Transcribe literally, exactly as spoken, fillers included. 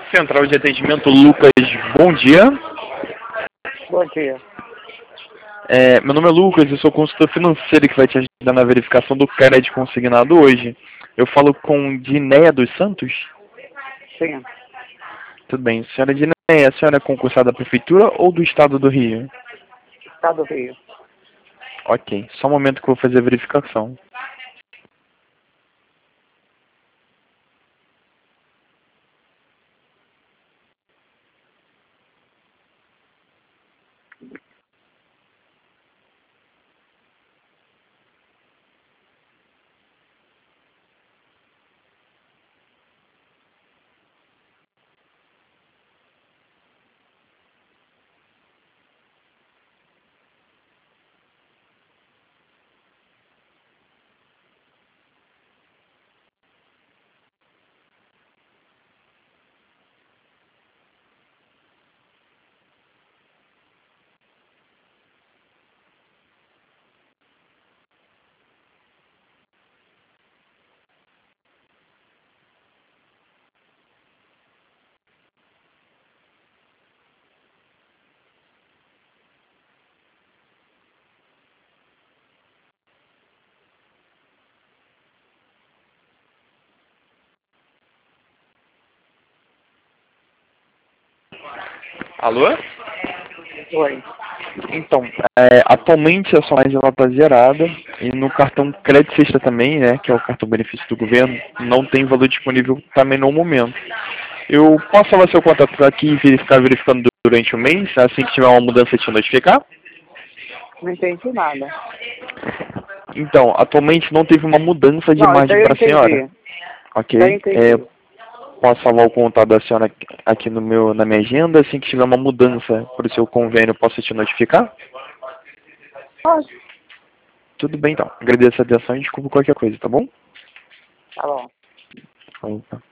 Central de Atendimento Lucas, bom dia. Bom dia. É, meu nome é Lucas, eu sou consultor financeiro que vai te ajudar na verificação do crédito consignado hoje. Eu falo com Dinéia dos Santos? Sim. Tudo bem. Senhora Dinéia, a senhora é concursada da Prefeitura ou do Estado do Rio? Estado do Rio. Ok, só um momento que eu vou fazer a verificação. Alô? Oi. Então, é, atualmente a sua margem ela está zerada e no cartão Crédito Sexta também, né, que é o cartão benefício do governo, não tem valor disponível também no momento. Eu posso falar seu contato aqui e verificar verificando durante o mês, assim que tiver uma mudança te notificar? Não entendi nada. Então, atualmente não teve uma mudança de Não, isso margem aí eu para a senhora, entendi. ok? Isso aí eu entendi. É, posso salvar o contato da senhora aqui no meu, na minha agenda, assim que tiver uma mudança para o seu convênio, posso te notificar? Pode. Tudo bem então, agradeço a atenção e desculpa qualquer coisa, tá bom? Tá bom. Opa.